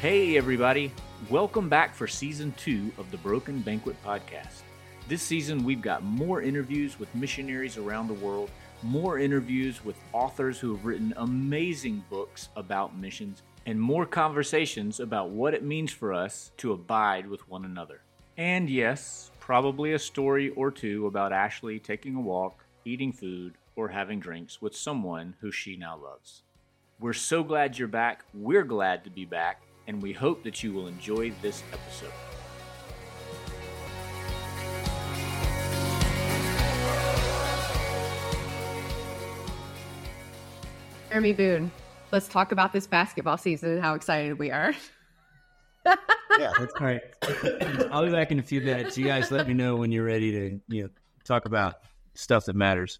Hey everybody, welcome back for Season 2 of the Broken Banquet Podcast. This season we've got more interviews with missionaries around the world, more interviews with authors who have written amazing books about missions, and more conversations about what it means for us to abide with one another. And yes, probably a story or two about Ashley taking a walk, eating food, or having drinks with someone who she now loves. We're so glad you're back, we're glad to be back, and we hope that you will enjoy this episode. Jeremy Boone, let's talk about this basketball season and how excited we are. Yeah, that's all right. I'll be back in a few minutes. You guys let me know when you're ready to, talk about stuff that matters.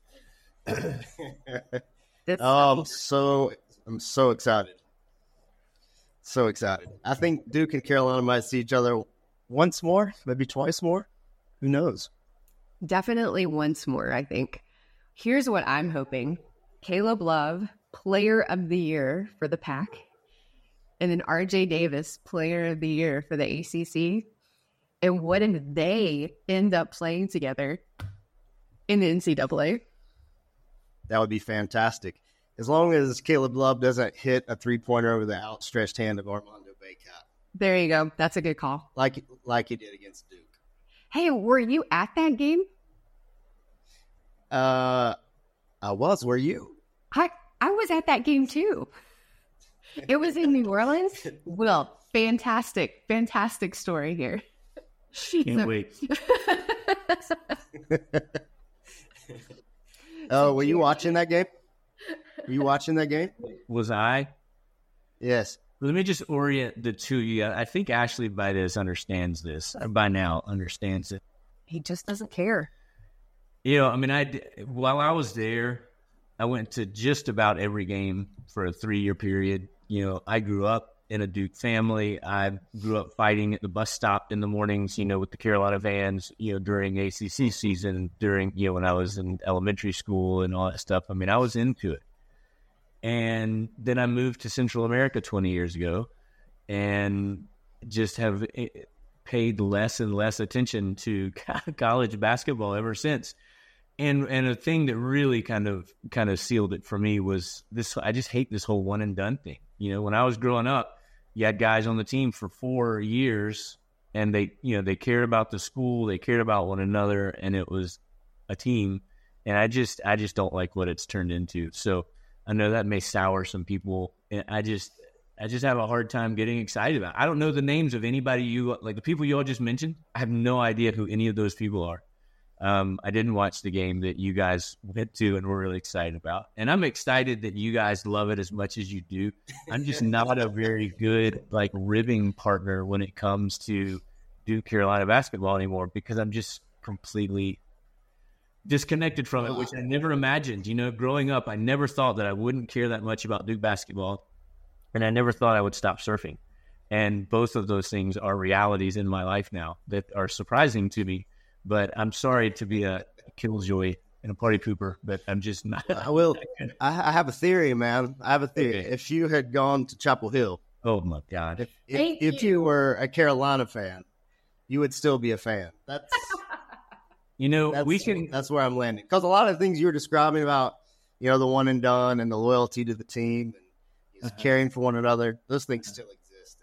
I'm so excited. So excited. I think Duke and Carolina might see each other once more, maybe twice more. Who knows? Definitely once more, I think. Here's what I'm hoping. Caleb Love, Player of the Year for the Pac, and then RJ Davis, Player of the Year for the ACC. And what if they end up playing together in the NCAA? That would be fantastic. As long as Caleb Love doesn't hit a three-pointer over the outstretched hand of Armando Bacot. There you go. That's a good call. Like he did against Duke. Hey, were you at that game? I was. Were you? I was at that game too. It was in New Orleans. Well, fantastic story here. Can't wait. Oh, were you watching that game? Were you watching that game? Was I? Yes. Let me just orient the two of you. I think Ashley by now understands it. He just doesn't care. While I was there, I went to just about every game for a 3-year period. I grew up in a Duke family. I grew up fighting at the bus stop in the mornings, with the Carolina vans, during ACC season, during, when I was in elementary school and all that stuff. I was into it. And then I moved to Central America 20 years ago and just have paid less and less attention to college basketball ever since. And a thing that really kind of sealed it for me was this. I just hate this whole one and done thing. When I was growing up, you had guys on the team for 4 years and they cared about the school, they cared about one another, and it was a team. And I just don't like what it's turned into. So I know that may sour some people. And I just have a hard time getting excited about it. I don't know the names of anybody the people you all just mentioned. I have no idea who any of those people are. I didn't watch the game that you guys went to and were really excited about. And I'm excited that you guys love it as much as you do. I'm just not a very good ribbing partner when it comes to Duke Carolina basketball anymore because I'm just completely disconnected from it, which I never imagined. Growing up, I never thought that I wouldn't care that much about Duke basketball, and I never thought I would stop surfing. And both of those things are realities in my life now that are surprising to me. But I'm sorry to be a killjoy and a party pooper, but I'm just not. I have a theory, man. I have a theory. Okay. If you had gone to Chapel Hill. Oh, my God. If you were a Carolina fan, you would still be a fan. That's where I'm landing. Because a lot of things you were describing about, the one and done and the loyalty to the team and caring for one another, those things still exist.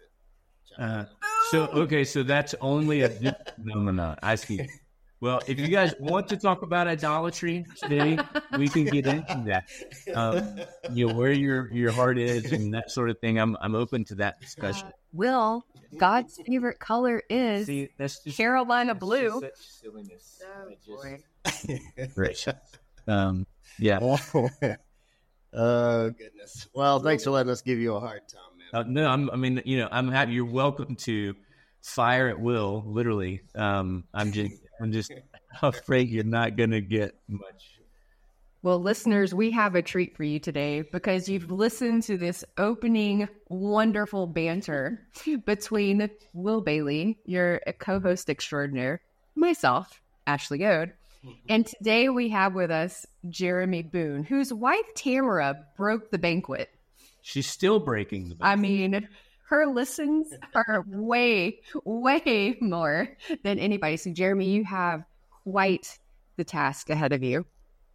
So that's only a phenomenon. I see. Well, if you guys want to talk about idolatry today, we can get into that. Where your heart is and that sort of thing. I'm open to that discussion. Will, God's favorite color is Carolina blue. Such silliness. Oh, Great. Yeah. Oh, goodness. Well, thanks for letting us give you a hard time, man. No, I'm happy. You're welcome to fire at will, literally. I'm just afraid you're not going to get much. Well, listeners, we have a treat for you today because you've listened to this opening wonderful banter between Will Bailey, your co-host extraordinaire, myself, Ashley Goad, and today we have with us Jeremy Boone, whose wife Tamara broke the banquet. She's still breaking the banquet. I mean, her listens are way, way more than anybody. So, Jeremy, you have quite the task ahead of you.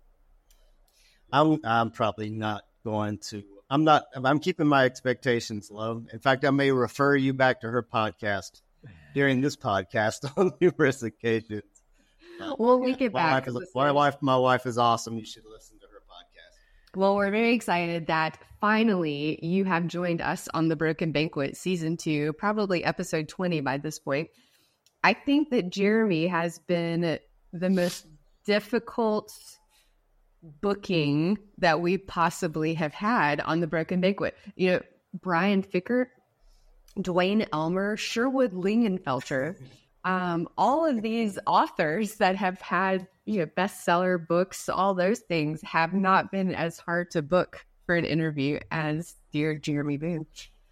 I'm probably not going to. I'm keeping my expectations low. In fact, I may refer you back to her podcast during this podcast on numerous occasions. We'll link it back. My wife is awesome. You should listen to her podcast. Well, we're very excited that finally you have joined us on The Broken Banquet Season 2, probably episode 20 by this point. I think that Jeremy has been the most difficult booking that we possibly have had on The Broken Banquet. You know, Brian Fickert, Dwayne Elmer, Sherwood Lingenfelter, all of these authors that have had, you know, bestseller books, all those things have not been as hard to book for an interview as dear Jeremy Boone.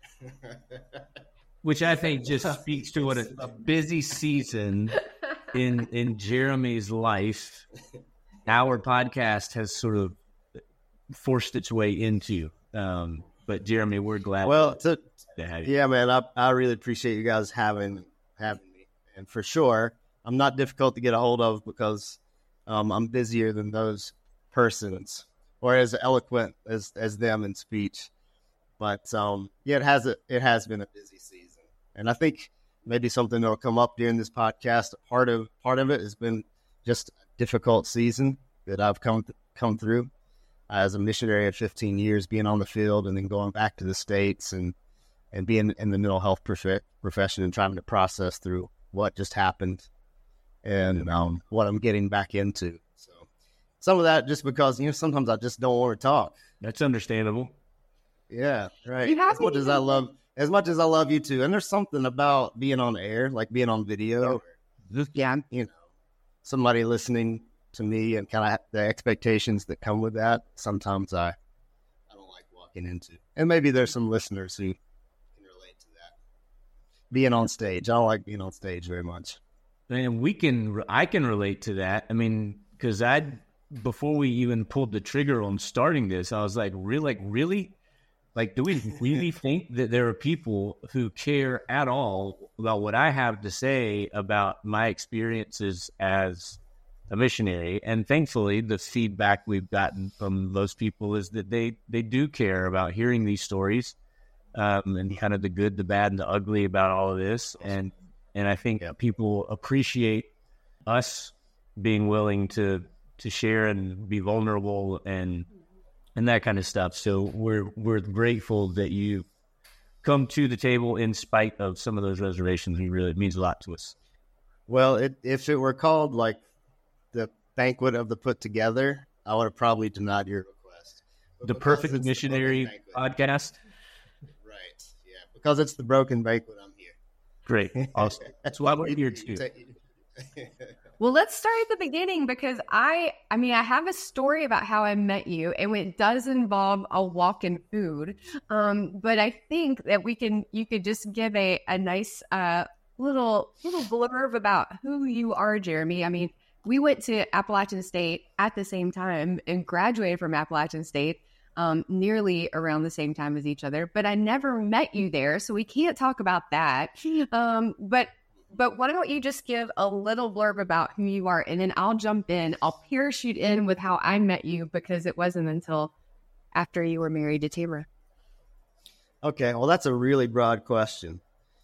Which I think just speaks to what a busy season in Jeremy's life our podcast has sort of forced its way into. But Jeremy, we're glad to have you. Yeah, man, I really appreciate you guys having me. And for sure, I'm not difficult to get a hold of because I'm busier than those persons or as eloquent as them in speech. But yeah, it has been a busy season, and I think maybe something that'll come up during this podcast. Part of it has been just a difficult season that I've come through as a missionary of 15 years, being on the field and then going back to the States and being in the mental health profession and trying to process through what just happened and what I'm getting back into. So some of that just because, sometimes I just don't want to talk. That's understandable. Yeah, right. As much as I love you too. And there's something about being on air, like being on video. Yeah. Somebody listening to me and kind of the expectations that come with that. Sometimes I don't like walking into. And maybe there's some listeners who can relate to that. Being on stage. I don't like being on stage very much. And I can relate to that. I mean, because before we even pulled the trigger on starting this, I was like, really? Like, do we really think that there are people who care at all about what I have to say about my experiences as a missionary? And thankfully, the feedback we've gotten from those people is that they do care about hearing these stories and kind of the good, the bad, and the ugly about all of this. And I think people appreciate us being willing to share and be vulnerable and that kind of stuff. So we're grateful that you come to the table in spite of some of those reservations. It means a lot to us. Well, if it were called like the banquet of the put together, I would have probably denied your request. The Perfect Missionary podcast? Right. Yeah. Because it's the Broken Banquet, I'm here. Great. Awesome. That's why we're here too. Well, let's start at the beginning because I have a story about how I met you, and it does involve a walk in food. But I think that you could just give a nice little blurb about who you are, Jeremy. I mean, we went to Appalachian State at the same time and graduated from Appalachian State nearly around the same time as each other. But I never met you there, so we can't talk about that. But why don't you just give a little blurb about who you are, and then I'll jump in. I'll parachute in with how I met you because it wasn't until after you were married to Tamara. Okay, well, that's a really broad question.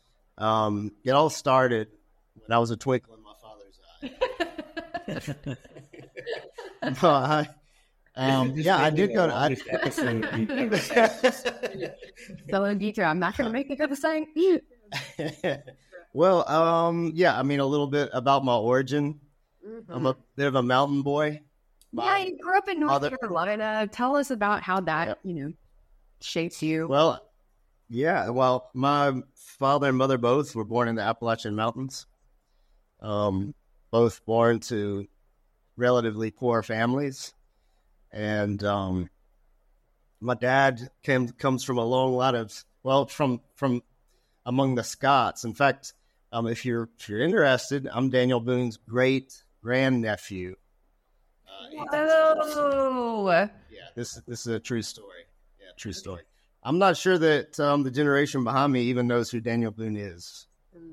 It all started when I was a twinkle in my father's eye. I did go to... Fellow Dieter, I'm not going to make it to the same. Well, a little bit about my origin. Mm-hmm. I'm a bit of a mountain boy. You grew up in North Carolina. Tell us about how that, shapes you. Well, my father and mother both were born in the Appalachian Mountains. Both born to relatively poor families. And my dad comes from a long line of, from among the Scots. In fact, if you're interested, I'm Daniel Boone's great grandnephew. Whoa! Yeah, this is a true story. Yeah, true story. I'm not sure that the generation behind me even knows who Daniel Boone is.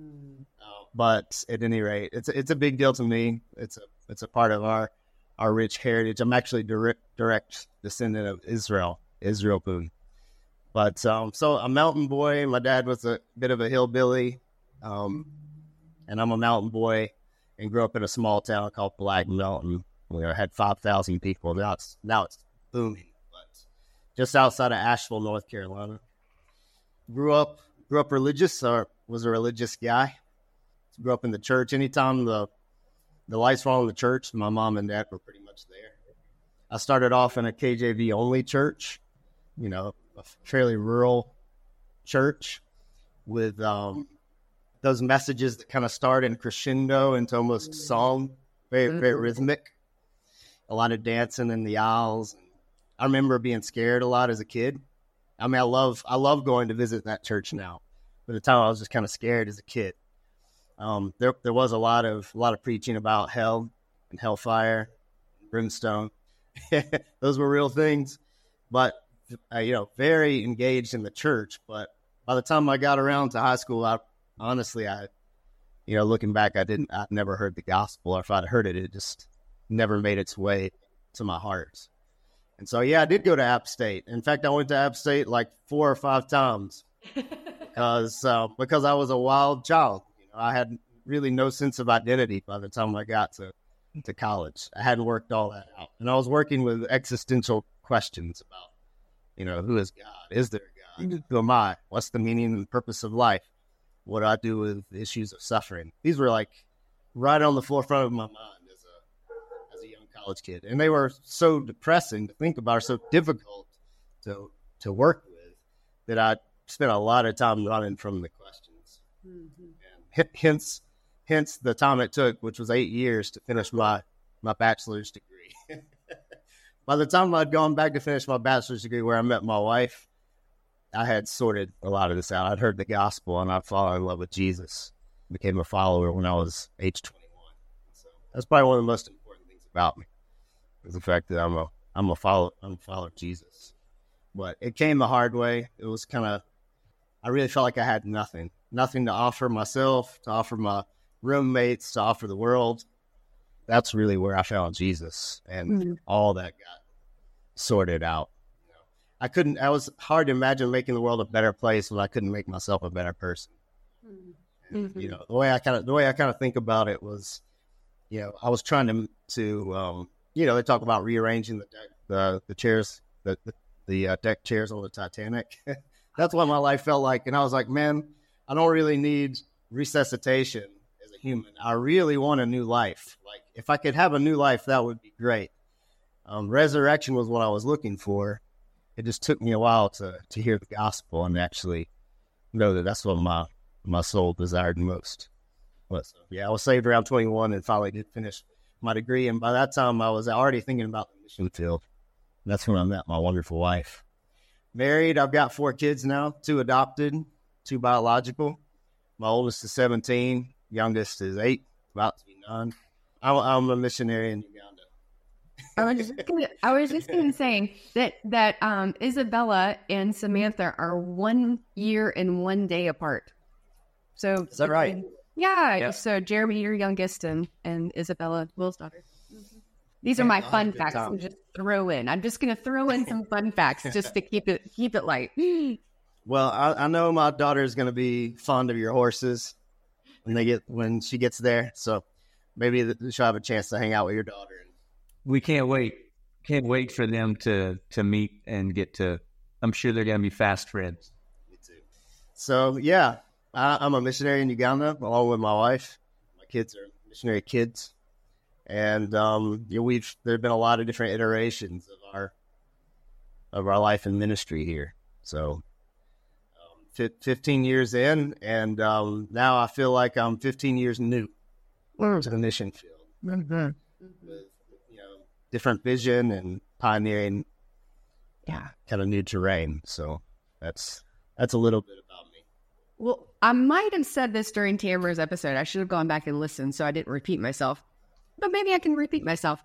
But at any rate, it's a big deal to me. It's a part of our rich heritage. I'm actually direct descendant of Israel Boone. But so a mountain boy. My dad was a bit of a hillbilly, and I'm a mountain boy, and grew up in a small town called Black Mountain. We had 5,000 people. Now it's booming. But just outside of Asheville, North Carolina. Grew up religious. Or was a religious guy. Grew up in the church. Anytime the lights were on in the church, my mom and dad were pretty much there. I started off in a KJV only church, a fairly rural church with those messages that kind of start in crescendo into almost song, very, very rhythmic. A lot of dancing in the aisles. I remember being scared a lot as a kid. I mean, I love going to visit that church now. But at the time, I was just kind of scared as a kid. There was a lot of preaching about hell and hellfire, and brimstone. Those were real things, but very engaged in the church. But by the time I got around to high school, honestly, looking back, I never heard the gospel. Or if I'd heard it, it just never made its way to my heart. And so, I did go to App State. In fact, I went to App State like 4 or 5 times because I was a wild child. I had really no sense of identity by the time I got to college. I hadn't worked all that out. And I was working with existential questions about, who is God? Is there a God? Who am I? What's the meaning and purpose of life? What do I do with issues of suffering? These were like right on the forefront of my mind as a young college kid. And they were so depressing to think about, or so difficult to work with, that I spent a lot of time running from the questions. Mm-hmm. Hence the time it took, which was 8 years to finish my bachelor's degree. By the time I'd gone back to finish my bachelor's degree, where I met my wife, I had sorted a lot of this out. I'd heard the gospel, and I'd fallen in love with Jesus. Became a follower when I was age 21. So that's probably one of the most important things about me, is the fact that I'm a follower of Jesus. But it came the hard way. It was I really felt like I had nothing to offer myself, to offer my roommates, to offer the world. That's really where I found Jesus, and all that got sorted out. It was hard to imagine making the world a better place when I couldn't make myself a better person. And, the way I kind of think about it was, I was trying to they talk about rearranging the chairs, the deck chairs on the Titanic. That's what my life felt like. And I was like, man, I don't really need resuscitation as a human. I really want a new life. Like, if I could have a new life, that would be great. Resurrection was what I was looking for. It just took me a while to hear the gospel and actually know that that's what my soul desired most. But I was saved around 21 and finally did finish my degree. And by that time, I was already thinking about the mission field. That's when I met my wonderful wife. Married, I've got 4 kids now, 2 adopted, 2 biological. My oldest is 17, youngest is 8, about to be 9. I'm a missionary in Uganda. I was just gonna say that Isabella and Samantha are 1 year and 1 day apart. So is that right? Yeah. So Jeremy, your youngest, and Isabella, Will's daughter. Mm-hmm. These are my fun facts. I'm just gonna throw in some fun facts just to keep it light. Well, I know my daughter is gonna be fond of your horses when she gets there. So maybe she'll have a chance to hang out with your daughter. We can't wait. Can't wait for them to meet and get to. I'm sure they're going to be fast friends. Me too. So I'm a missionary in Uganda along with my wife. My kids are missionary kids, and there've been a lot of different iterations of our life and ministry here. So 15 years in, and now I feel like I'm 15 years new to the mission field. Mm-hmm. With different vision and pioneering kind of new terrain. So that's a little bit about me. Well, I might have said this during Tamara's episode. I should have gone back and listened so I didn't repeat myself. But maybe I can repeat myself.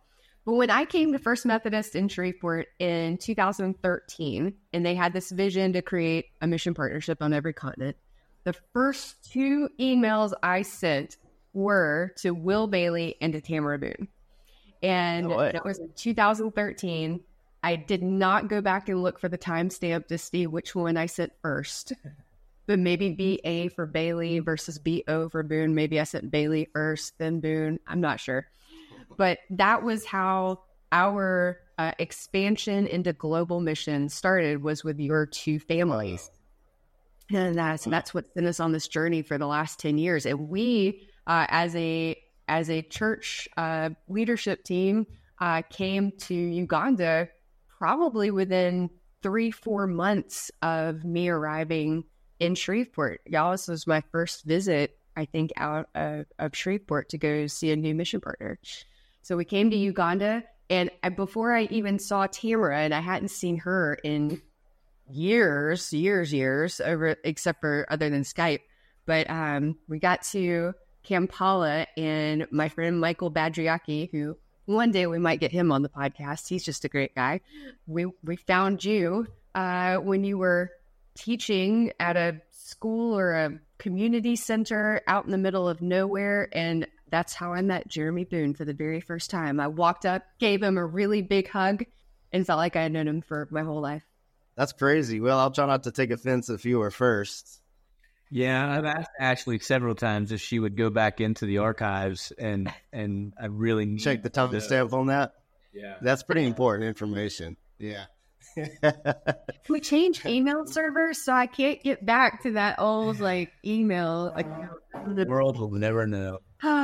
But when I came to First Methodist in Shreveport in 2013, and they had this vision to create a mission partnership on every continent, the first 2 emails I sent were to Will Bailey and to Tamara Boone. And that was in 2013. I did not go back and look for the timestamp to see which one I sent first. But maybe BA for Bailey versus BO for Boone. Maybe I sent Bailey first, then Boone. I'm not sure. But that was how our expansion into global mission started, was with your 2 families. And that's what sent us on this journey for the last 10 years. And we, as a church leadership team, came to Uganda probably within 3-4 months of me arriving in Shreveport. Y'all, this was my first visit, I think, out of Shreveport to go see a new mission partner. So we came to Uganda, and before I even saw Tamara, and I hadn't seen her in years, over, except for other than Skype. But we got to Kampala, and my friend Michael Badriaki, who one day we might get him on the podcast. He's just a great guy. We found you when you were teaching at a school or a community center out in the middle of nowhere, and that's how I met Jeremy Boone for the very first time. I walked up, gave him a really big hug, and felt like I had known him for my whole life. That's crazy. Well, I'll try not to take offense if you were first. Yeah, I've asked Ashley several times if she would go back into the archives, and I really need check the timestamp on that. Yeah, that's pretty important information. Yeah. We changed email servers, so I can't get back to that old email account. The world will never know.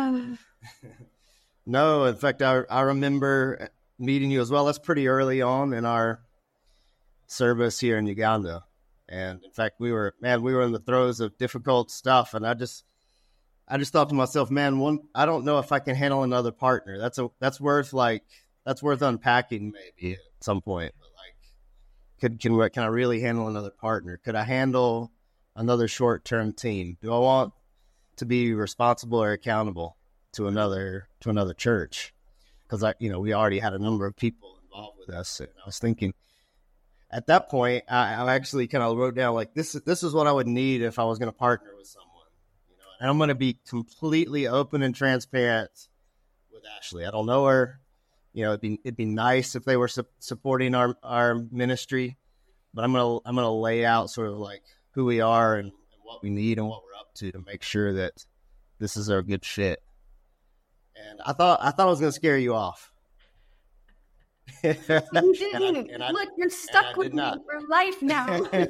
No, in fact, I remember meeting you as well. That's pretty early on in our service here in Uganda. And in fact, we were in the throes of difficult stuff. And I just thought to myself, man, I don't know if I can handle another partner. That's worth unpacking maybe at some point. But can I really handle another partner? Could I handle another short-term team? Do I want to be responsible or accountable to another church? Because we already had a number of people involved with us. And I was thinking, at that point, I actually kind of wrote down this is what I would need if I was going to partner with someone. And I'm going to be completely open and transparent with Ashley. I don't know her. It'd be nice if they were supporting our ministry, but I'm gonna lay out sort of who we are and what we need and what we're up to make sure that this is our good fit. And I thought I was gonna scare you off. You didn't. Look, you're stuck with me for life now.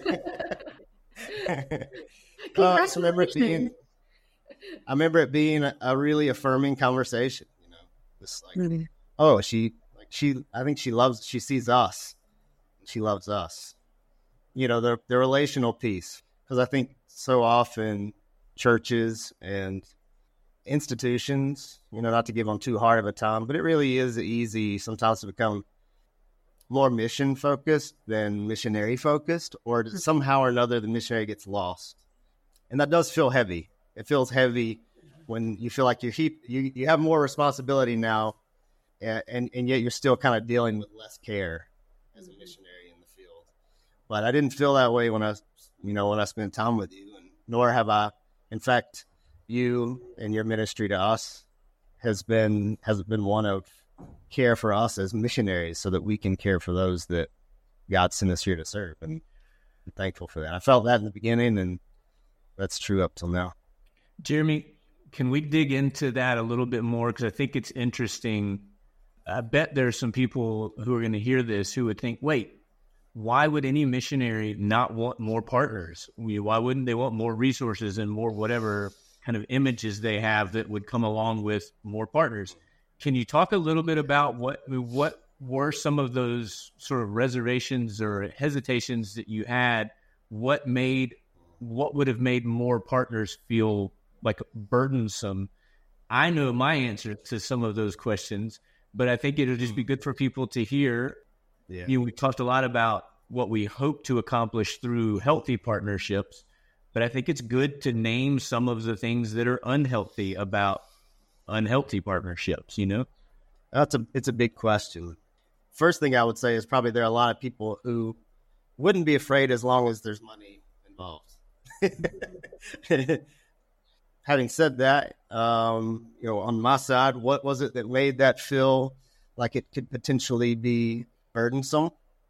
I remember it being a really affirming conversation. Just really? Oh, I think she sees us. She loves us. The relational piece. Because I think so often churches and institutions, not to give them too hard of a time, but it really is easy sometimes to become more mission focused than missionary focused, or somehow or another the missionary gets lost. And that does feel heavy. It feels heavy when you feel like you have more responsibility now. And yet you're still kind of dealing with less care as a missionary in the field. But I didn't feel that way when I spent time with you, and nor have I. In fact, you and your ministry to us has been one of care for us as missionaries, so that we can care for those that God sent us here to serve. And I'm thankful for that. I felt that in the beginning, and that's true up till now. Jeremy, can we dig into that a little bit more? Because I think it's interesting. I bet there's some people who are going to hear this who would think, wait, why would any missionary not want more partners? Why wouldn't they want more resources and more whatever kind of images they have that would come along with more partners? Can you talk a little bit about what were some of those sort of reservations or hesitations that you had? What would have made more partners feel burdensome? I know my answer to some of those questions, but I think it'll just be good for people to hear. Yeah. We talked a lot about what we hope to accomplish through healthy partnerships, but I think it's good to name some of the things that are unhealthy about unhealthy partnerships, It's a big question. First thing I would say is probably there are a lot of people who wouldn't be afraid as long as there's money involved. Having said that, on my side, what was it that made that feel like it could potentially be burdensome?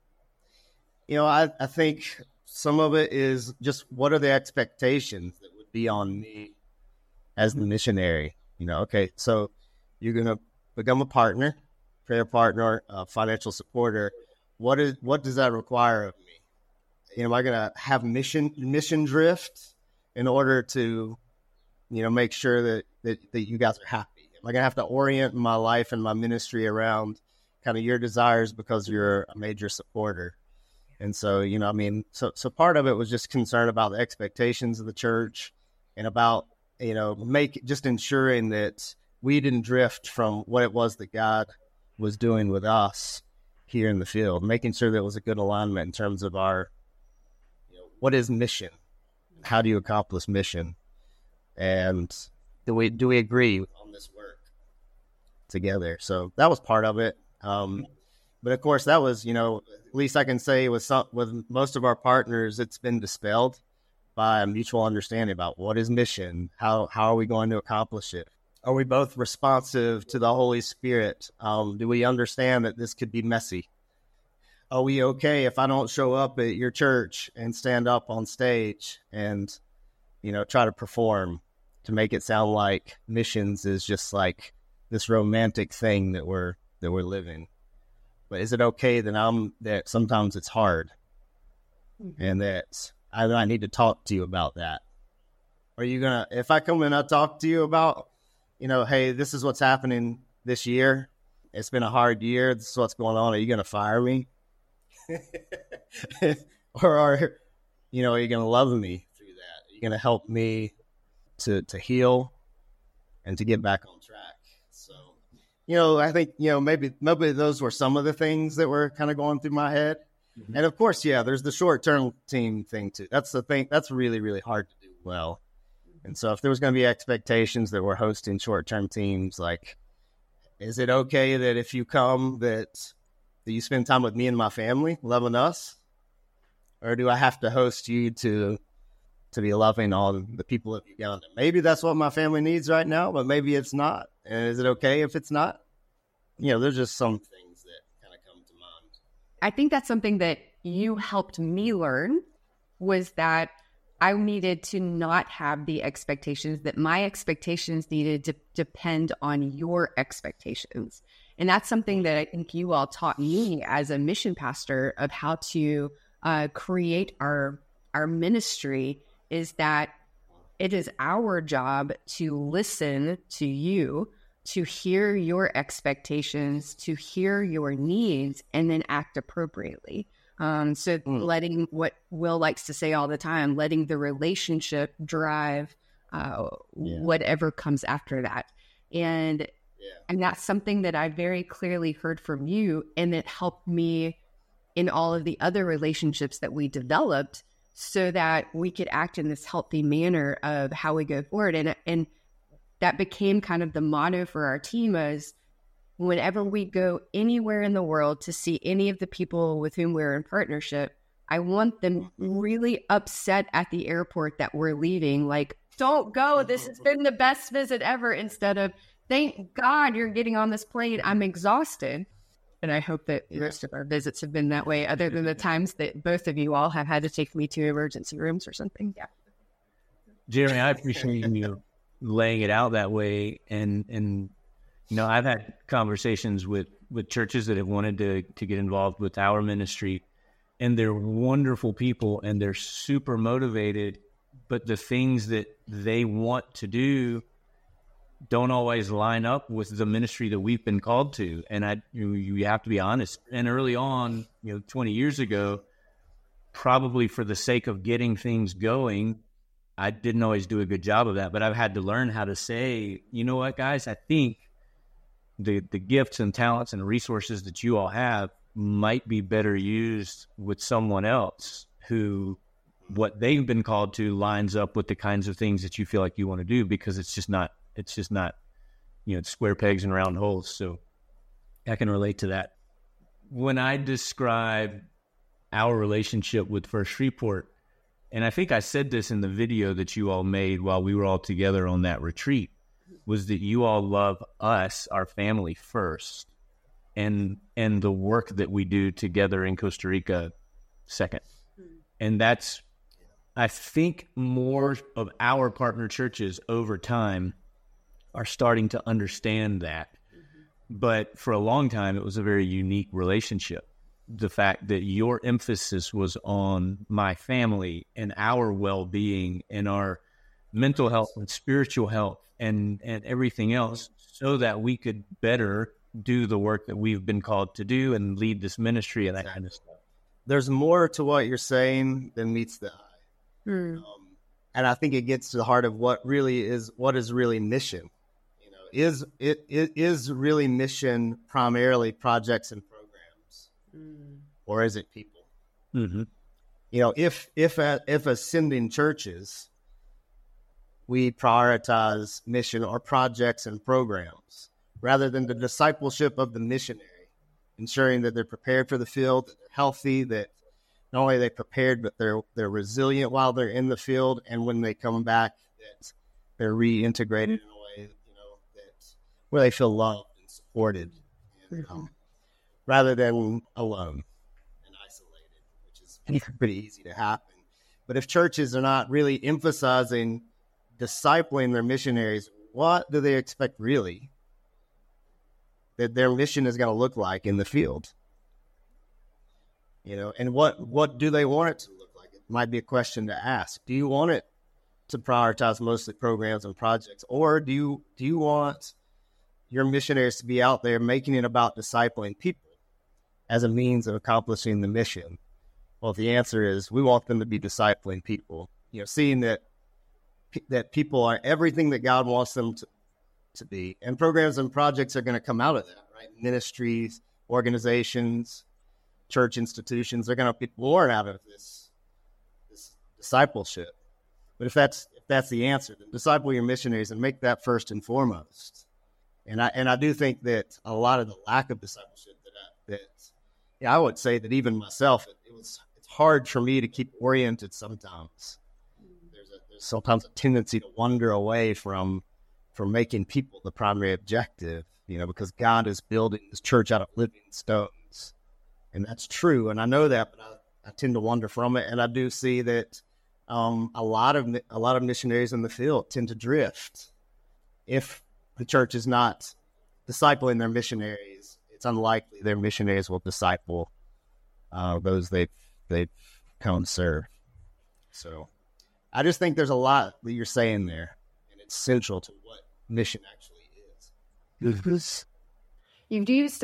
I think some of it is just what are the expectations that would be on me as the missionary? Okay, so you're going to become a partner, prayer partner, financial supporter. What does that require of me? Am I going to have mission drift in order to, make sure that you guys are happy? Am I going to have to orient my life and my ministry around kind of your desires because you're a major supporter? And so, so part of it was just concern about the expectations of the church and about, just ensuring that we didn't drift from what it was that God was doing with us here in the field, making sure that it was a good alignment in terms of our, what is mission? How do you accomplish mission? And do we agree on this work together? So that was part of it. But of course, that was, at least I can say with most of our partners, it's been dispelled by a mutual understanding about what is mission, how are we going to accomplish it? Are we both responsive to the Holy Spirit? Do we understand that this could be messy? Are we okay if I don't show up at your church and stand up on stage and, try to perform to make it sound like missions is just like this romantic thing that we're living? But is it okay that sometimes it's hard and that I need to talk to you about that? Are you if I come and I talk to you about, hey, this is what's happening this year. It's been a hard year. This is what's going on. Are you going to fire me? Or are you going to love me through that? Are you going to help me to heal and to get back on track? So, I think, maybe those were some of the things that were kind of going through my head. Mm-hmm. And of course, there's the short-term team thing too. That's the thing that's really, really hard to do well. And so if there was going to be expectations that we're hosting short-term teams, like, is it okay that if you come that you spend time with me and my family, loving us? Or do I have to host you to be loving on the people of Uganda? Maybe that's what my family needs right now, but maybe it's not. And is it okay if it's not? There's just some things that kind of come to mind. I think that's something that you helped me learn, was that I needed to not have the expectations, that my expectations needed to depend on your expectations. And that's something that I think you all taught me as a mission pastor of how to create our ministry, is that it is our job to listen to you, to hear your expectations, to hear your needs, and then act appropriately. Letting, what Will likes to say all the time, letting the relationship drive whatever comes after that. And that's something that I very clearly heard from you, and it helped me in all of the other relationships that we developed, so that we could act in this healthy manner of how we go forward. And that became kind of the motto for our team, is whenever we go anywhere in the world to see any of the people with whom we're in partnership, I want them really upset at the airport that we're leaving. Like, don't go. This has been the best visit ever. Instead of, thank God you're getting on this plane. I'm exhausted. And I hope that the rest of our visits have been that way, other than the times that both of you all have had to take me to emergency rooms or something. Yeah. Jeremy, I appreciate you laying it out that way. And I've had conversations with churches that have wanted to get involved with our ministry, and they're wonderful people and they're super motivated, but the things that they want to do don't always line up with the ministry that we've been called to. And you have to be honest. And early on, 20 years ago, probably for the sake of getting things going, I didn't always do a good job of that. But I've had to learn how to say, you know what, guys, I think the gifts and talents and resources that you all have might be better used with someone else who what they've been called to lines up with the kinds of things that you feel like you want to do, because it's just not, it's square pegs and round holes. So I can relate to that. When I describe our relationship with First Shreveport, and I think I said this in the video that you all made while we were all together on that retreat, was that you all love us, our family, first, and the work that we do together in Costa Rica second. And that's, I think, more of our partner churches over time are starting to understand that. But for a long time, it was a very unique relationship. The fact that your emphasis was on my family and our well-being and our mental health and spiritual health and everything else, so that we could better do the work that we've been called to do and lead this ministry and that kind of stuff. There's more to what you're saying than meets the eye. And I think it gets to the heart of what is really mission. Is really mission primarily projects and programs, or is it people? If ascending churches, we prioritize mission or projects and programs rather than the discipleship of the missionary, ensuring that they're prepared for the field, that they're healthy, that not only are they prepared, but they're resilient while they're in the field, and when they come back, that they're reintegrated in a way, where they feel loved and supported, rather than alone and isolated, which is pretty easy to happen. But if churches are not really emphasizing discipling their missionaries, what do they expect really that their mission is going to look like in the field? And what do they want it to look like? It might be a question to ask. Do you want it to prioritize mostly programs and projects, or do you want your missionaries to be out there making it about discipling people as a means of accomplishing the mission? Well, the answer is we want them to be discipling people, seeing that people are everything that God wants them to be. And programs and projects are going to come out of that, right? Ministries, organizations, church institutions, they're going to be born out of this discipleship. But if that's the answer, then disciple your missionaries and make that first and foremost. And I do think that a lot of the lack of discipleship I would say that even myself, it's hard for me to keep oriented sometimes. There's sometimes a tendency to wander away from making people the primary objective, because God is building this church out of living stones. And that's true. And I know that, but I tend to wander from it. And I do see that a lot of missionaries in the field tend to drift. If the church is not discipling their missionaries, it's unlikely their missionaries will disciple those they've come to serve. So I just think there's a lot that you're saying there, and it's central to what mission actually is. You've used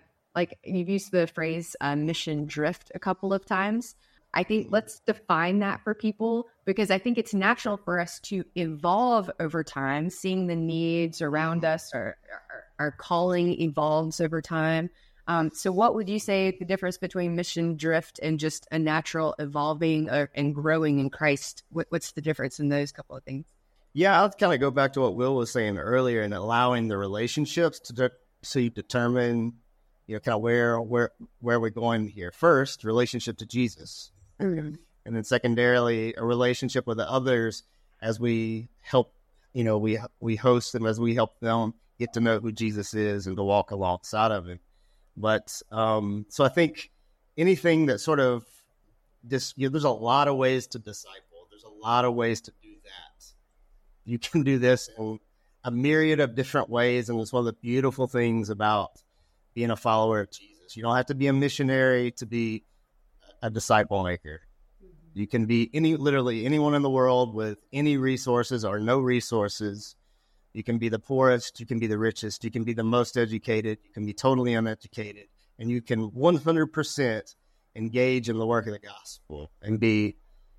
the phrase mission drift a couple of times. I think let's define that for people, because I think it's natural for us to evolve over time, seeing the needs around us, our calling evolves over time. So what would you say the difference between mission drift and just a natural evolving and growing in Christ? What's the difference in those couple of things? Yeah, I'll kind of go back to what Will was saying earlier, and allowing the relationships to determine, kind of where we're going here. First, relationship to Jesus. And then secondarily, a relationship with the others as we help, we host them, as we help them get to know who Jesus is and to walk alongside of him. But so I think anything that sort of there's a lot of ways to disciple. There's a lot of ways to do that. You can do this in a myriad of different ways. And it's one of the beautiful things about being a follower of Jesus. You don't have to be a missionary to be a disciple maker. You can be literally anyone in the world with any resources or no resources. You can be the poorest, you can be the richest, you can be the most educated, you can be totally uneducated, and you can 100% engage in the work of the gospel and be,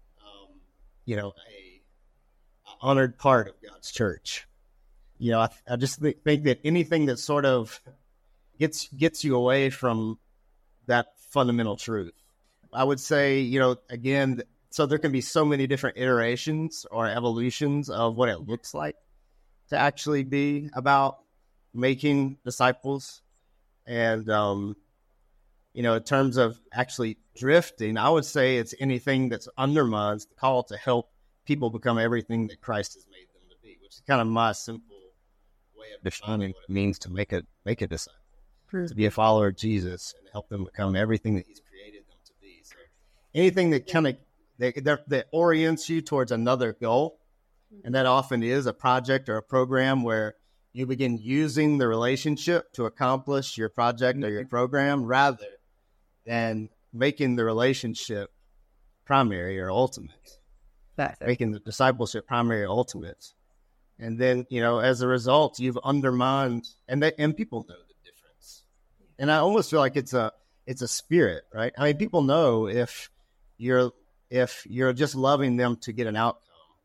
a honored part of God's church. I just think that anything that sort of gets you away from that fundamental truth. I would say, again, so there can be so many different iterations or evolutions of what it looks like to actually be about making disciples. And, in terms of actually drifting, I would say it's anything that undermines the call to help people become everything that Christ has made them to be, which is kind of my simple way of defining what it means to make a disciple, to be a follower of Jesus and help them become everything that he's created them to be. So anything that kind of that orients you towards another goal, and that often is a project or a program where you begin using the relationship to accomplish your project or your program rather than making the relationship primary or ultimate. Making the discipleship primary or ultimate. And then, as a result, you've undermined, and people know the difference. And I almost feel like it's a spirit, right? I mean, people know if you're just loving them to get an outcome,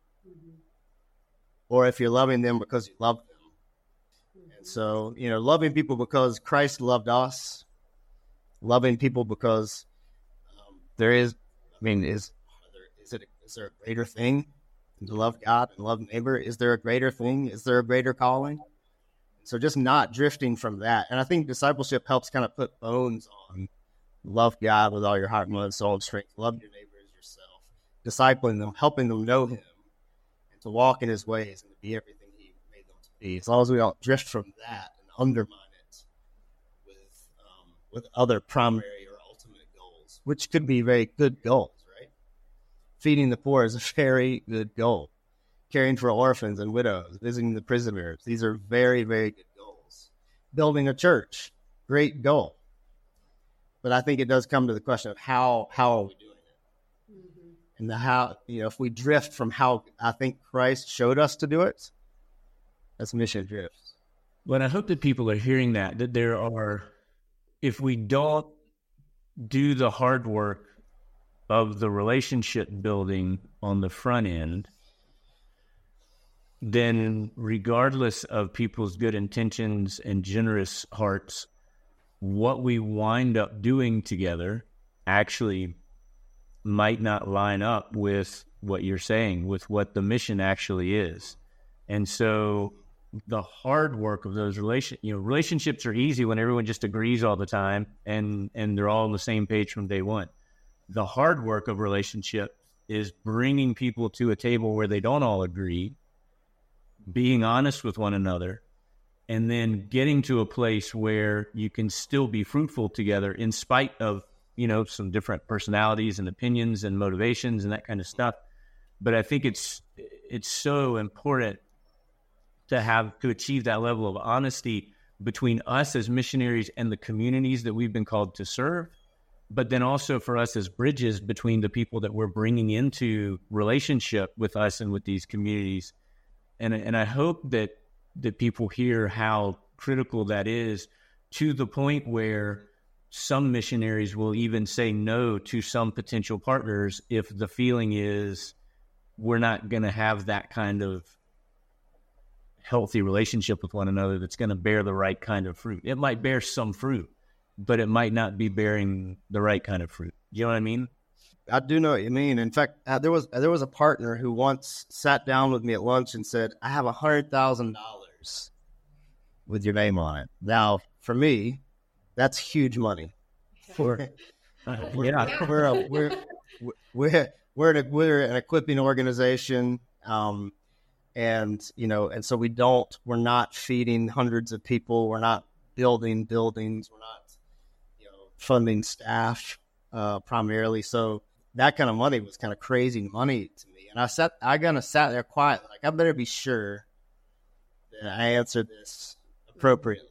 or if you're loving them because you love them. And so, loving people because Christ loved us, loving people because is there a greater thing than to love God and love neighbor? Is there a greater thing? Is there a greater calling? So just not drifting from that. And I think discipleship helps kind of put bones on love God with all your heart, mind, soul, and strength. Love your neighbor as yourself. Discipling them, helping them know him, and to walk in his ways and to be everything he made them to be. As long as we don't drift from that and undermine it with other primary or ultimate goals, which could be very good goals, right? Feeding the poor is a very good goal. Caring for orphans and widows, visiting the prisoners. These are very, very good goals. Building a church, great goal. But I think it does come to the question of how are we doing it? Mm-hmm. And how, if we drift from how I think Christ showed us to do it, that's mission drifts. But I hope that people are hearing that there are, if we don't do the hard work of the relationship building on the front end, then regardless of people's good intentions and generous hearts, what we wind up doing together actually might not line up with what you're saying, with what the mission actually is. And so the hard work of those relationships are easy when everyone just agrees all the time and they're all on the same page from day one. The hard work of relationship is bringing people to a table where they don't all agree, being honest with one another, and then getting to a place where you can still be fruitful together in spite of, some different personalities and opinions and motivations and that kind of stuff. But I think it's so important to achieve that level of honesty between us as missionaries and the communities that we've been called to serve, but then also for us as bridges between the people that we're bringing into relationship with us and with these communities. And I hope that people hear how critical that is, to the point where some missionaries will even say no to some potential partners if the feeling is we're not going to have that kind of healthy relationship with one another that's going to bear the right kind of fruit. It might bear some fruit, but it might not be bearing the right kind of fruit. You know what I mean? I do know what you mean. In fact, there was a partner who once sat down with me at lunch and said, "I have $100,000 with your name on it." Now, for me, that's huge money. We're an equipping organization, and so we're not feeding hundreds of people. We're not building buildings. We're not, funding staff primarily. So that kind of money was kind of crazy money to me. And I sat there quietly, like, I better be sure that I answer this appropriately.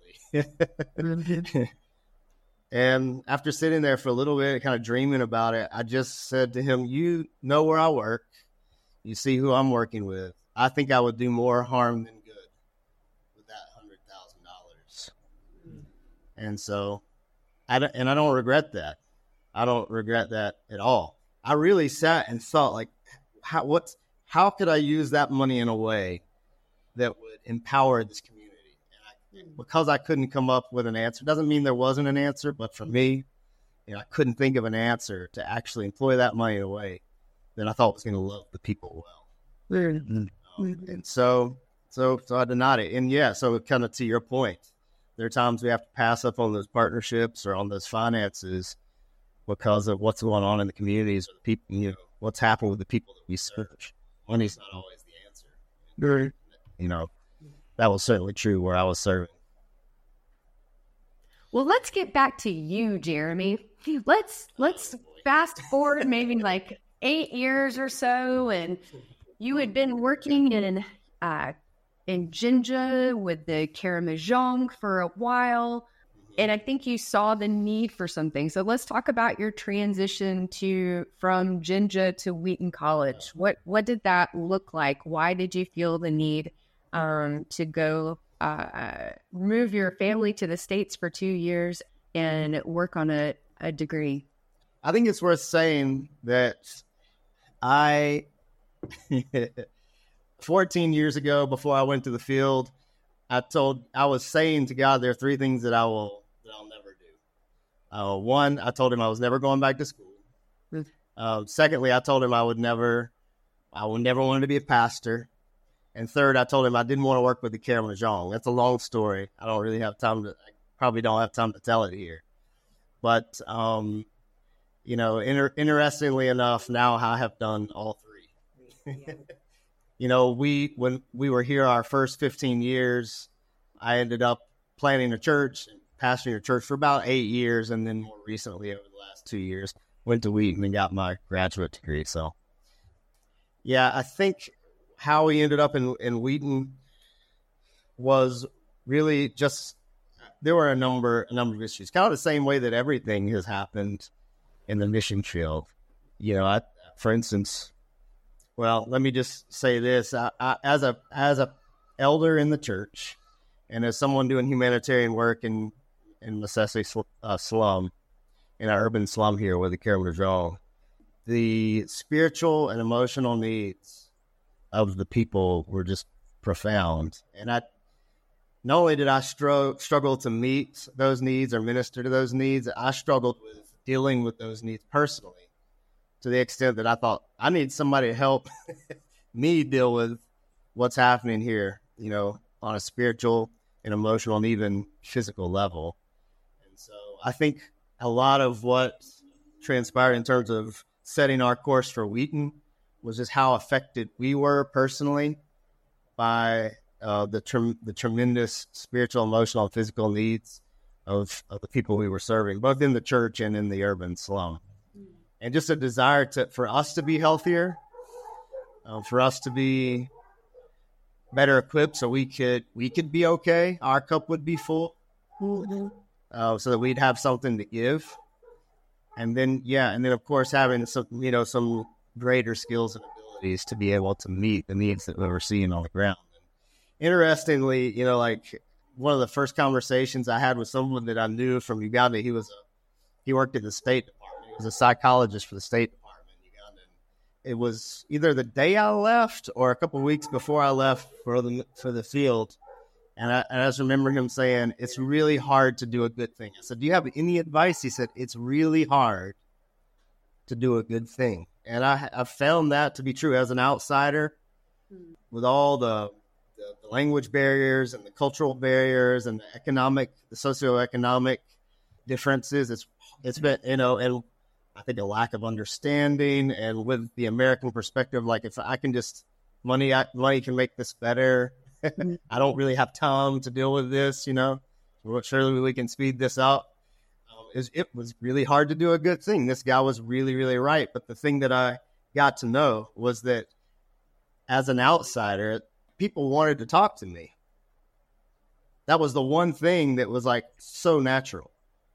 And after sitting there for a little bit, kind of dreaming about it, I just said to him, "You know where I work. You see who I'm working with. I think I would do more harm than good with that $100,000. And so, I don't regret that. I don't regret that at all. I really sat and thought, like, how could I use that money in a way that would empower this community? And because I couldn't come up with an answer, doesn't mean there wasn't an answer, but for me, I couldn't think of an answer to actually employ that money in a way that I thought was going to love the people well. And so I denied it. And so kind of to your point, There are times we have to pass up on those partnerships or on those finances because of what's going on in the communities or the people, what's happened with the people that we serve. Money's not always the answer. Right. That was certainly true where I was serving. Well, let's get back to you, Jeremy. Let's fast forward maybe like 8 years or so, and you had been working in Jinja with the Karamojong for a while, and I think you saw the need for something. So let's talk about your transition from Jinja to Wheaton College. What did that look like? Why did you feel the need to go move your family to the States for 2 years and work on a degree? I think it's worth saying that 14 years ago, before I went to the field, I was saying to God, there are 3 things that I'll never do. One, I told him I was never going back to school. Secondly, I told him I would never want to be a pastor. And third, I told him I didn't want to work with the Karamojong. That's a long story. I probably don't have time to tell it here. But, interestingly enough, now I have done all 3. When we were here our first 15 years, I ended up planting a church and pastoring a church for about 8 years. And then more recently, over the last 2 years, went to Wheaton and got my graduate degree. So, yeah, I think how we ended up in Wheaton was really just, there were a number of issues, kind of the same way that everything has happened in the mission field. For instance, well, let me just say this. As a elder in the church and as someone doing humanitarian work in Necessity slum, in our urban slum here with the Karamojong, the spiritual and emotional needs of the people were just profound. And not only did I struggle to meet those needs or minister to those needs, I struggled with dealing with those needs personally, to the extent that I thought I need somebody to help me deal with what's happening here, on a spiritual and emotional and even physical level. And so I think a lot of what transpired in terms of setting our course for Wheaton was just how affected we were personally by the tremendous spiritual, emotional, and physical needs of the people we were serving, both in the church and in the urban slum. And just a desire for us to be healthier, for us to be better equipped so we could be okay. Our cup would be full, so that we'd have something to give. And then of course, having some greater skills and abilities to be able to meet the needs that we were seeing on the ground. And interestingly, like one of the first conversations I had with someone that I knew from Uganda, he worked in the State Department. He was a psychologist for the State Department in Uganda. And it was either the day I left or a couple of weeks before I left for the field. And I just remember him saying, it's really hard to do a good thing. I said, do you have any advice? He said, it's really hard to do a good thing. And I found that to be true as an outsider, with all the language barriers and the cultural barriers and the socioeconomic differences. It's been, and I think a lack of understanding, and with the American perspective, like if I can just, money can make this better. I don't really have time to deal with this, surely we can speed this up. It was really hard to do a good thing. This guy was really, really right. But the thing that I got to know was that as an outsider, people wanted to talk to me. That was the one thing that was like so natural.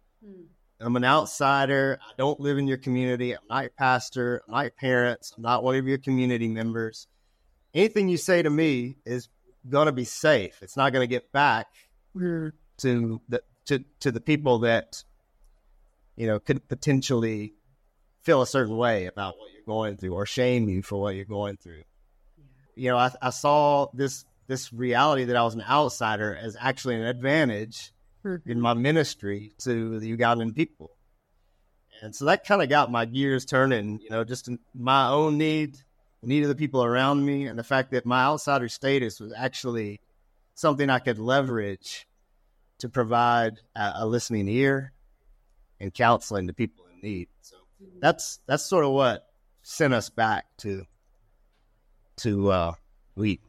I'm an outsider. I don't live in your community. I'm not your pastor. I'm not your parents. I'm not one of your community members. Anything you say to me is going to be safe. It's not going to get back to the people that could potentially feel a certain way about what you're going through or shame you for what you're going through. I saw this reality that I was an outsider as actually an advantage in my ministry to the Ugandan people. And so that kind of got my gears turning, just in my own need of the people around me, and the fact that my outsider status was actually something I could leverage to provide a listening ear and counseling to people in need. So that's sort of what sent us back to Wheaton.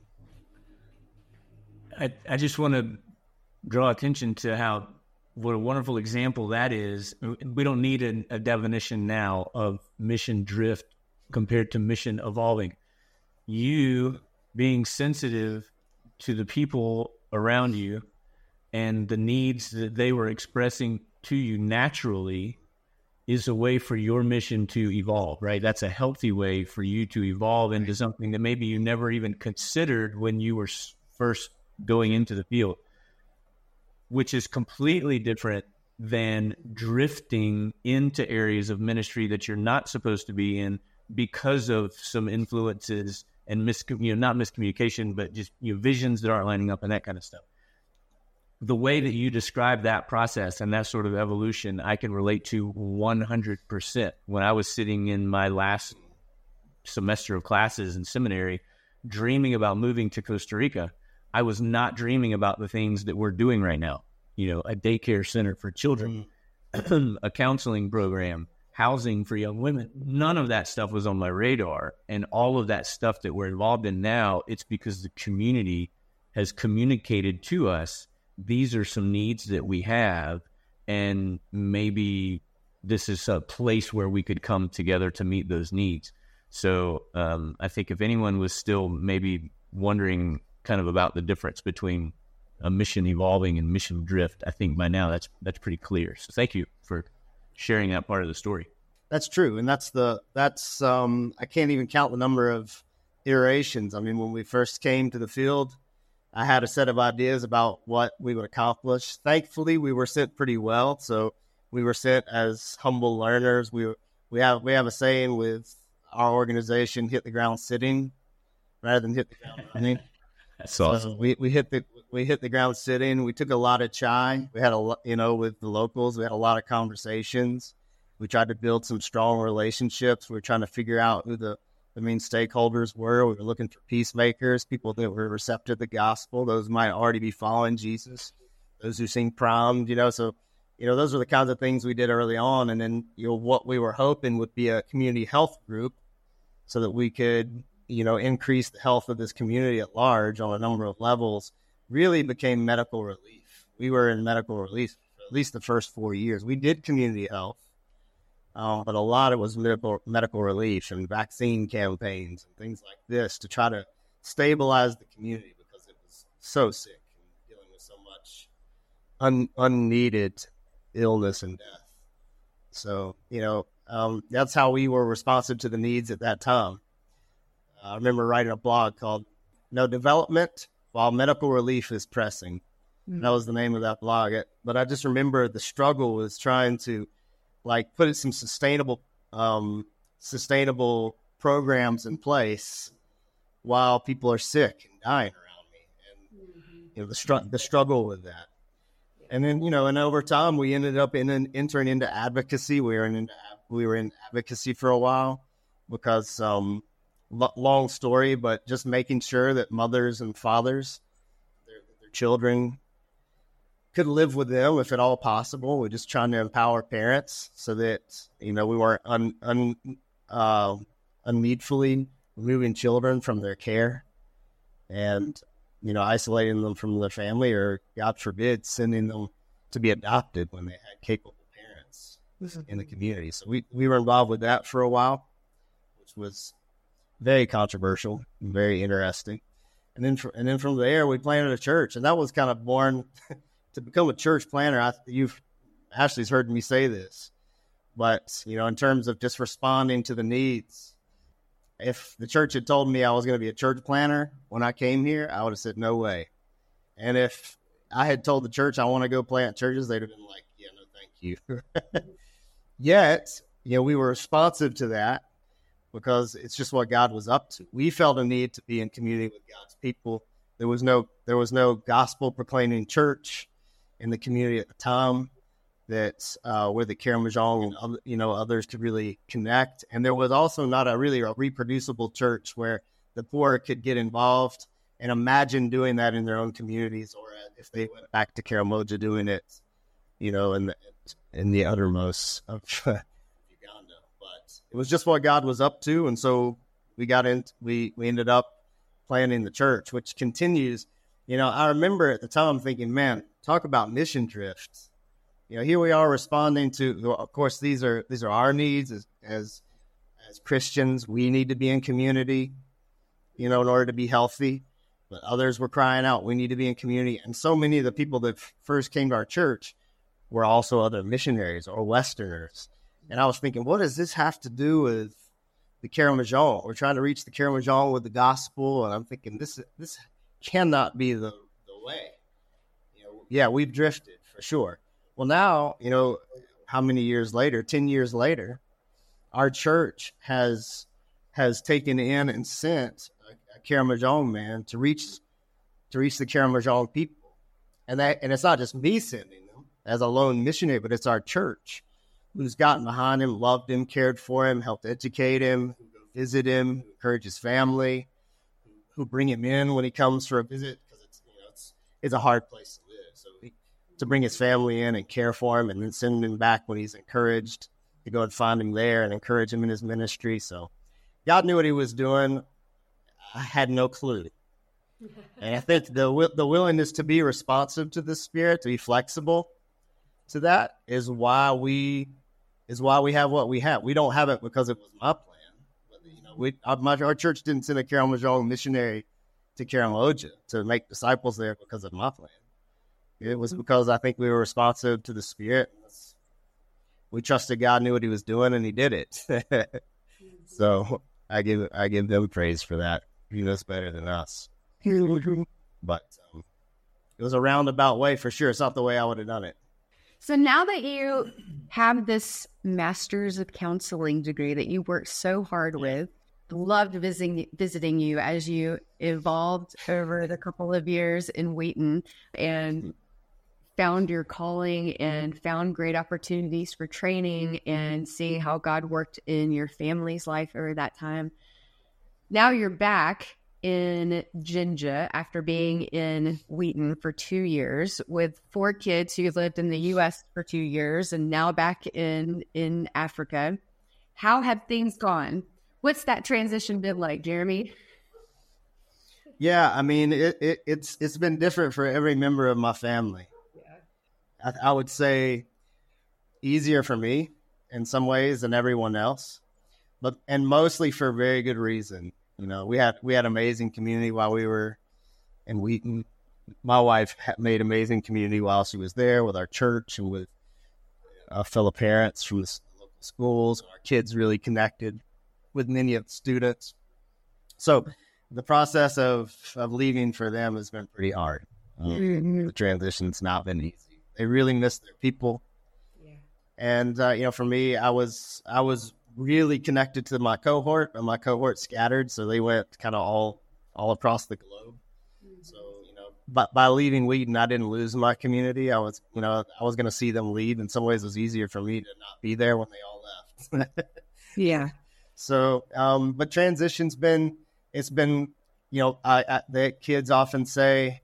I just want to draw attention to what a wonderful example that is. We don't need a definition now of mission drift compared to mission evolving. You being sensitive to the people around you and the needs that they were expressing to you naturally is a way for your mission to evolve, right? That's a healthy way for you to evolve into something that maybe you never even considered when you were first going into the field, which is completely different than drifting into areas of ministry that you're not supposed to be in because of some influences and not miscommunication, but just visions that aren't lining up and that kind of stuff. The way that you describe that process and that sort of evolution, I can relate to 100%. When I was sitting in my last semester of classes in seminary, dreaming about moving to Costa Rica, I was not dreaming about the things that we're doing right now. A daycare center for children, a counseling program, housing for young women. None of that stuff was on my radar. And all of that stuff that we're involved in now, it's because the community has communicated to us, these are some needs that we have, and maybe this is a place where we could come together to meet those needs. So I think if anyone was still maybe wondering kind of about the difference between a mission evolving and mission drift, I think by now that's pretty clear. So thank you for sharing that part of the story. That's true. And that's I can't even count the number of iterations. I mean, when we first came to the field, I had a set of ideas about what we would accomplish. Thankfully, we were sent pretty well. So we were sent as humble learners. We have a saying with our organization, hit the ground sitting rather than hit the ground running. That's awesome. So we hit the ground sitting. We took a lot of chai. We had with the locals, we had a lot of conversations. We tried to build some strong relationships. We were trying to figure out who the main stakeholders were. We were looking for peacemakers, people that were receptive to the gospel. Those might already be following Jesus. Those who seemed primed, So, those are the kinds of things we did early on. And then, what we were hoping would be a community health group so that we could, increase the health of this community at large on a number of levels, really became medical relief. We were in medical relief for at least the first 4 years. We did community health, but a lot of it was medical relief and vaccine campaigns and things like this to try to stabilize the community because it was so sick and dealing with so much unneeded illness and death. So, that's how we were responsive to the needs at that time. I remember writing a blog called No Development While Medical Relief is Pressing. That was the name of that blog. But I just remember the struggle was trying to put some sustainable programs in place while people are sick and dying around me. And the struggle with that. And then, and over time we ended up entering into advocacy. We were in advocacy for a while because long story, but just making sure that mothers and fathers, their children could live with them if at all possible. We're just trying to empower parents so that, we weren't unneedfully removing children from their care and, isolating them from their family or, God forbid, sending them to be adopted when they had capable parents in the community. So we were involved with that for a while, which was very controversial and very interesting. And then from there, we planted a church, and that was kind of born to become a church planter. Ashley's heard me say this, but in terms of just responding to the needs, if the church had told me I was going to be a church planter when I came here, I would have said no way. And if I had told the church I want to go plant churches, they'd have been like, yeah, no, thank you. Yet, we were responsive to that, because it's just what God was up to. We felt a need to be in community with God's people. There was no gospel proclaiming church in the community at the time that where the Karamojong and others could really connect. And there was also not a reproducible church where the poor could get involved and imagine doing that in their own communities, or if they went back to Karamoja doing it, you know, in the uttermost of Uganda. But it was just what God was up to, and so we ended up planning the church, which continues. You know, I remember at the time thinking, man, talk about mission drifts. You know, here we are responding to, of course, these are our needs as Christians. We need to be in community, you know, in order to be healthy. But others were crying out, we need to be in community. And so many of the people that first came to our church were also other missionaries or Westerners. And I was thinking, what does this have to do with the Karamojong? We're trying to reach the Karamojong with the gospel. And I'm thinking, this cannot be the way. You know, yeah, we've drifted for sure. Well, now, you know, how many years later, 10 years later, our church has taken in and sent a Karamojong man to reach the Karamojong people. And it's not just me sending them as a lone missionary, but it's our church who's gotten behind him, loved him, cared for him, helped educate him, visit him, encourage his family, who bring him in when he comes for a visit, because it's a hard place to live. So to bring his family in and care for him, and then send him back when he's encouraged, to go and find him there and encourage him in his ministry. So God knew what he was doing. I had no clue. And I think the willingness to be responsive to the Spirit, to be flexible to that, is why we have what we have. We don't have it because it was my plan. But, you know, our church didn't send a Karamojong missionary to Karamoja to make disciples there because of my plan. It was because I think we were responsive to the Spirit. We trusted God knew what he was doing, and he did it. So I give them praise for that. He knows better than us. But it was a roundabout way for sure. It's not the way I would have done it. So now that you have this master's of counseling degree that you worked so hard with, loved visiting you as you evolved over the couple of years in Wheaton and found your calling and found great opportunities for training and seeing how God worked in your family's life over that time. Now you're back in Jinja after being in Wheaton for 2 years with 4 kids who lived in the U.S. for 2 years and now back in Africa. How have things gone? What's that transition been like, Jeremy? Yeah, I mean, it's been different for every member of my family. I would say easier for me in some ways than everyone else, and mostly for very good reason. You know, we had amazing community while we were in Wheaton. My wife made amazing community while she was there with our church and with fellow parents from the local schools. Our kids really connected with many of the students. So the process of leaving for them has been pretty hard. The transition's not been easy. They really miss their people. Yeah. And, you know, for me, I was really connected to my cohort, and my cohort scattered. So they went kind of all across the globe. Mm-hmm. So, you know, but by leaving Wheaton, I didn't lose my community. I was going to see them leave. In some ways, it was easier for me to not be there when they all left. Yeah. So, but transition's it's been, you know, the kids often say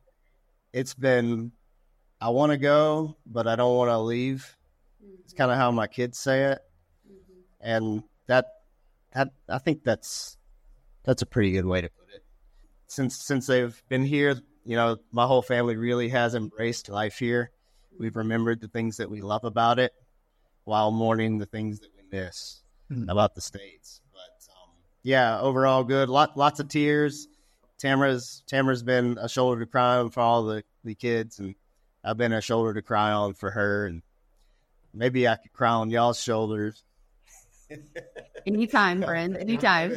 I want to go, but I don't want to leave. Mm-hmm. It's kind of how my kids say it. Mm-hmm. And that I think that's a pretty good way to put it. Since they've been here, you know, my whole family really has embraced life here. We've remembered the things that we love about it while mourning the things that we miss about the States. But yeah, overall good. Lots of tears. Tamara's been a shoulder to cry on for all the kids, and I've been a shoulder to cry on for her, and maybe I could cry on y'all's shoulders. Anytime, friend. Anytime.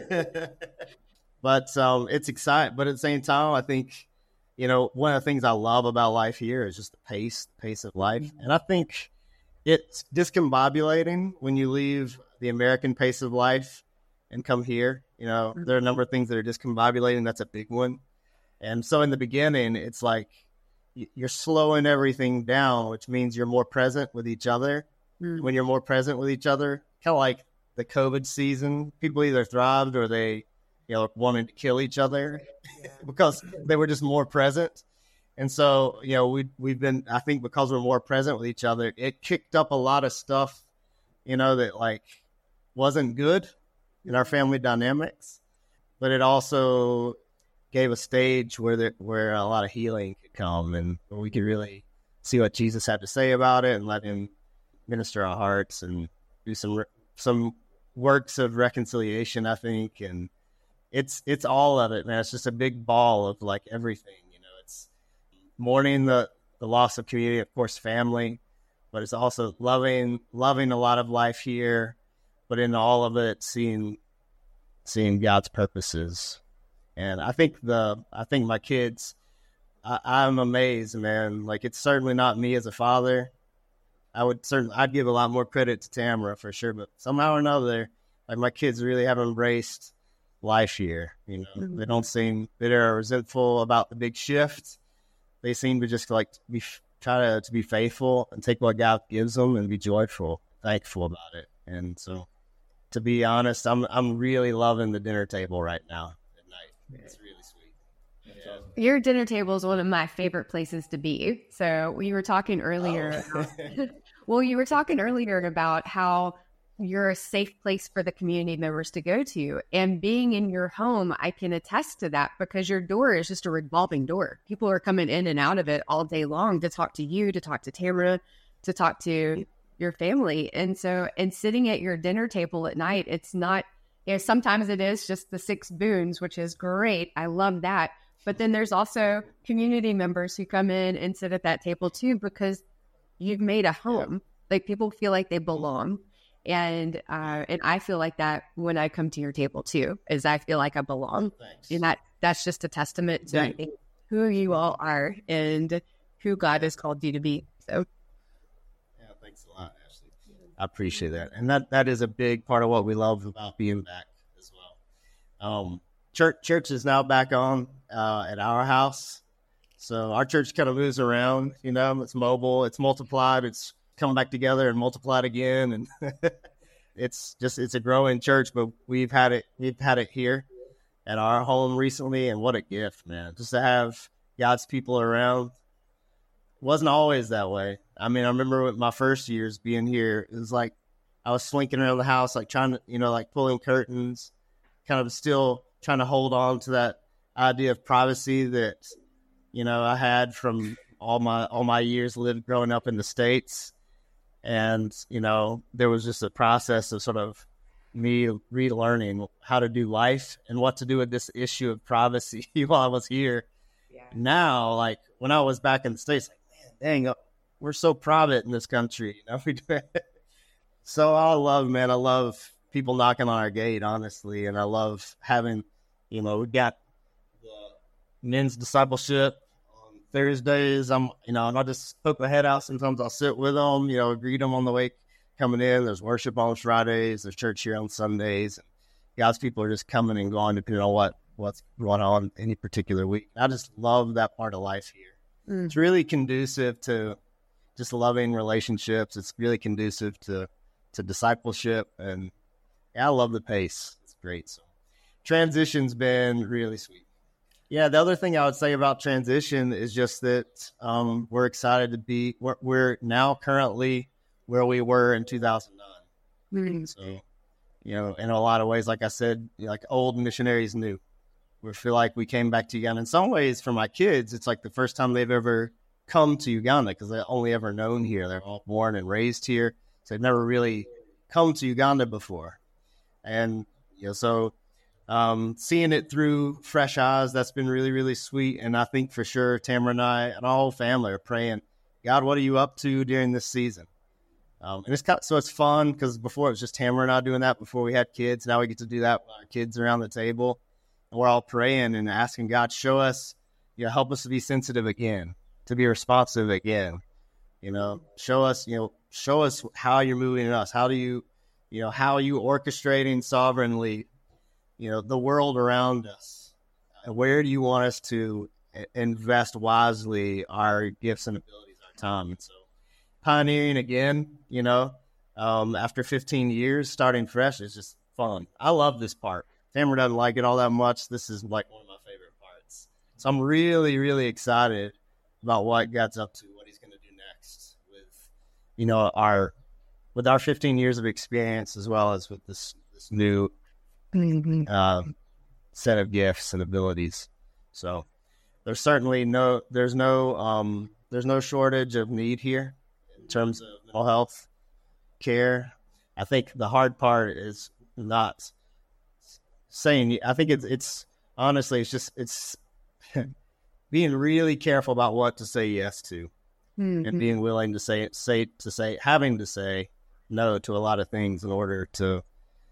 But it's exciting. But at the same time, I think, you know, one of the things I love about life here is just the pace of life. And I think it's discombobulating when you leave the American pace of life and come here. You know, there are a number of things that are discombobulating. That's a big one. And so in the beginning, it's like you're slowing everything down, which means you're more present with each other. When you're more present with each other, kind of like the COVID season, people either thrived or they wanting to kill each other because they were just more present. And so, we've been, I think because we're more present with each other, it kicked up a lot of stuff, that like wasn't good in our family dynamics, but it also gave a stage where a lot of healing could come and where we could really see what Jesus had to say about it and let him minister our hearts and do some works of reconciliation, I think. And it's all of it, man. It's just a big ball of like everything, it's mourning the loss of community, of course, family, but it's also loving a lot of life here, but in all of it, seeing God's purposes. And I think my kids, I'm amazed, man. Like, it's certainly not me as a father. I'd give a lot more credit to Tamara for sure, but somehow or another, like, my kids really have embraced life here. Mm-hmm. They don't seem bitter or resentful about the big shift. They seem to just like try to be faithful and take what God gives them and be joyful, thankful about it. And so, to be honest, I'm really loving the dinner table right now at night. It's really sweet. Yeah. Your dinner table is one of my favorite places to be. So we were talking earlier. You were talking earlier about how you're a safe place for the community members to go to. And being in your home, I can attest to that because your door is just a revolving door. People are coming in and out of it all day long to talk to you, to talk to Tamara, to talk to your family. And sitting at your dinner table at night, it's not, sometimes it is just the 6 boons, which is great. I love that. But then there's also community members who come in and sit at that table too, because you've made a home. Like, people feel like they belong. And I feel like that when I come to your table too, is I feel like I belong. Thanks. And that's just a testament to I think who you all are and who God has called you to be. So yeah, thanks a lot, Ashley. I appreciate that. And that is a big part of what we love about being back as well. Church is now back on at our house. So our church kind of moves around, it's mobile, it's multiplied, it's come back together and multiplied again. And it's a growing church, but we've had it here at our home recently. And what a gift, man, just to have God's people around. It wasn't always that way. I mean, I remember with my first years being here, it was like I was slinking around the house, like trying to, like pulling curtains, kind of still trying to hold on to that idea of privacy that, I had from all my years growing up in the States. And, there was just a process of sort of me relearning how to do life and what to do with this issue of privacy while I was here. Yeah. Now, like when I was back in the States, like, man, dang, we're so private in this country. So I love people knocking on our gate, honestly. And I love having, we got the men's discipleship on Thursdays. And I'll just poke my head out. Sometimes I'll sit with them, greet them on the way coming in. There's worship on Fridays. There's church here on Sundays. And God's people are just coming and going depending on what's going on any particular week. I just love that part of life here. It's really conducive to just loving relationships. It's really conducive to discipleship. And I love the pace. It's great. So transition's been really sweet. Yeah, the other thing I would say about transition is just that we're excited to be, we're now currently where we were in 2009. Mm-hmm. So, in a lot of ways, like I said, like old missionaries new. We feel like we came back to Uganda. In some ways, for my kids, it's like the first time they've ever come to Uganda because they've only ever known here. They're all born and raised here. So they've never really come to Uganda before. And, so seeing it through fresh eyes, that's been really, really sweet. And I think for sure, Tamara and I and our whole family are praying, God, what are you up to during this season? And it's fun because before it was just Tamara and I doing that before we had kids. Now we get to do that with our kids around the table. And we're all praying and asking God, show us, help us to be sensitive again, to be responsive again. Show us how you're moving in us. How do you, how are you orchestrating sovereignly, the world around us? Where do you want us to invest wisely our gifts and abilities, our time? And so pioneering again, after 15 years, starting fresh is just fun. I love this part. Tamara doesn't like it all that much. This is like one of my favorite parts. So I'm really, really excited about what God's up to, what he's going to do next with, with our 15 years of experience, as well as with this new set of gifts and abilities. So there's certainly no shortage of need here in terms of mental health care. I think the hard part is not saying. I think it's honestly, it's being really careful about what to say yes to, and being willing to having to say no to a lot of things in order to,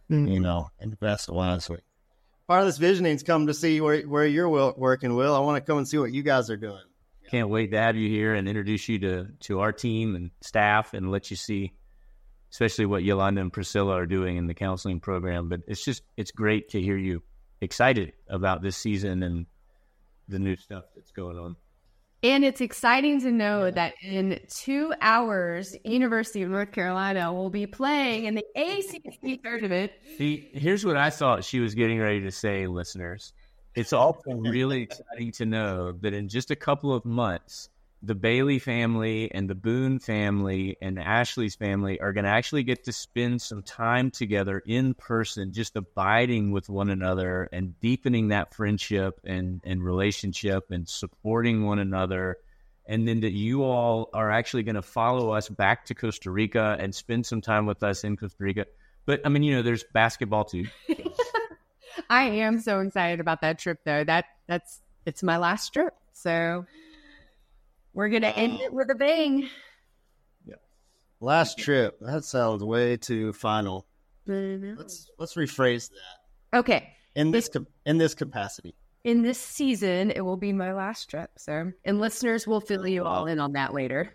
invest wisely. Part of this visioning's come to see where you're working, Will. I want to come and see what you guys are doing. Can't wait to have you here and introduce you to our team and staff and let you see, especially what Yolanda and Priscilla are doing in the counseling program. But it's great to hear you excited about this season and the new stuff that's going on. And it's exciting to know that in 2 hours, University of North Carolina will be playing in the ACC tournament. See, here's what I thought she was getting ready to say, listeners. It's also really exciting to know that in just a couple of months, the Bailey family and the Boone family and Ashley's family are going to actually get to spend some time together in person, just abiding with one another and deepening that friendship and relationship and supporting one another. And then that you all are actually going to follow us back to Costa Rica and spend some time with us in Costa Rica. But I mean, there's basketball too. I am so excited about that trip though. It's my last trip. So we're going to end it with a bang. Yeah. Last trip. That sounds way too final. Mm-hmm. Let's rephrase that. Okay. In this capacity. In this season, it will be my last trip. So, and listeners will fill you all in on that later.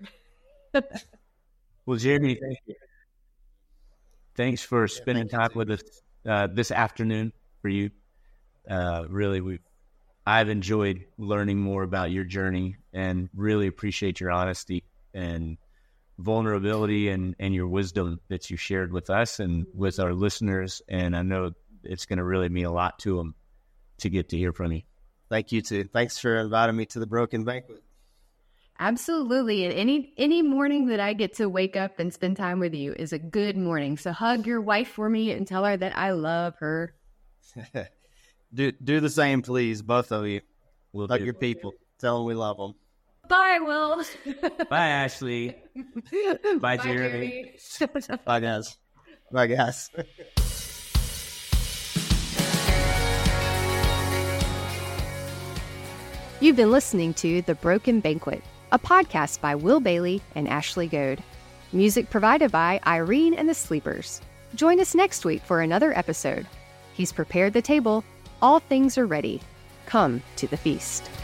Well, Jeremy, thank you. Thanks for spending time with us this afternoon for you. Really, I've enjoyed learning more about your journey and really appreciate your honesty and vulnerability and your wisdom that you shared with us and with our listeners. And I know it's going to really mean a lot to them to get to hear from you. Thank you too. Thanks for inviting me to the Broken Banquet. Absolutely. And any morning that I get to wake up and spend time with you is a good morning. So hug your wife for me and tell her that I love her. Do the same, please, both of you. Hug your people. Tell them we love them. Bye, Will. Bye, Ashley. Bye, Jeremy. Bye, guys. Bye, guys. You've been listening to The Broken Banquet, a podcast by Will Bailey and Ashley Goad. Music provided by Irene and the Sleepers. Join us next week for another episode. He's prepared the table. All things are ready. Come to the feast.